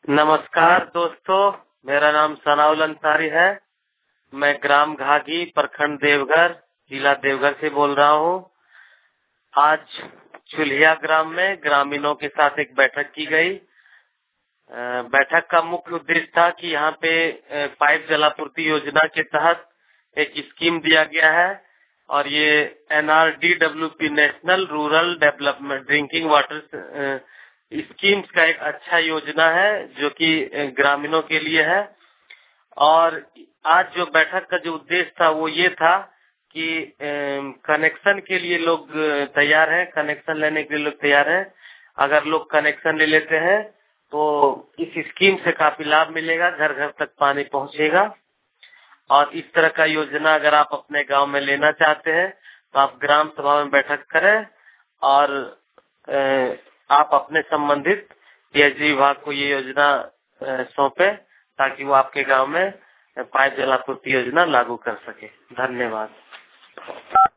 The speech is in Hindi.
नमस्कार दोस्तों, मेरा नाम सनाउल अंसारी है। मैं ग्राम घाघी, प्रखंड देवघर, जिला देवघर से बोल रहा हूँ। आज चुल्हिया ग्राम में ग्रामीणों के साथ एक बैठक की गई। बैठक का मुख्य उद्देश्य था कि यहाँ पे पाइप जलापूर्ति योजना के तहत एक स्कीम दिया गया है और ये NRDWP national rural development drinking water schemes का एक अच्छा योजना है जो कि ग्रामीणों के लिए है। और आज जो बैठक का जो उद्देश्य था वो ये था कि कनेक्शन के लिए लोग तैयार हैं, कनेक्शन लेने के लिए लोग तैयार हैं। अगर लोग कनेक्शन ले लेते हैं तो इस स्कीम से काफी लाभ मिलेगा, घर घर तक पानी पहुंचेगा। और इस तरह का योजना अगर आप अपने गांव में लेना चाहते हैं तो आप ग्राम सभा में बैठक करें और आप अपने संबंधित पीएचई विभाग को ये योजना सौंपे ताकि वो आपके गांव में पाइप जलापूर्ति योजना लागू कर सके। धन्यवाद।